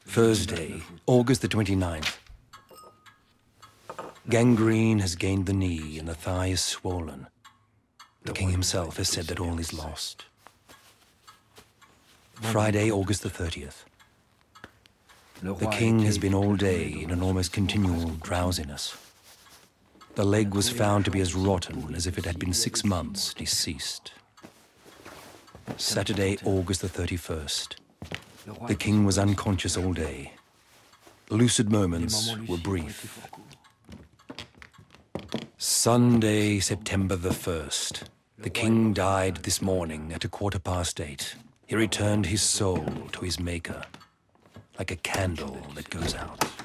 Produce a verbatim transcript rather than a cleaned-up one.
Thursday, August the twenty-ninth. Gangrene has gained the knee and the thigh is swollen. The king himself has said that all is lost. Friday, August the thirtieth. The king has been all day in an almost continual drowsiness. The leg was found to be as rotten as if it had been six months deceased. Saturday, August the thirty-first. The king was unconscious all day. Lucid moments were brief. Sunday, September the first. The king died this morning at a quarter past eight. He returned his soul to his maker, like a candle that goes out.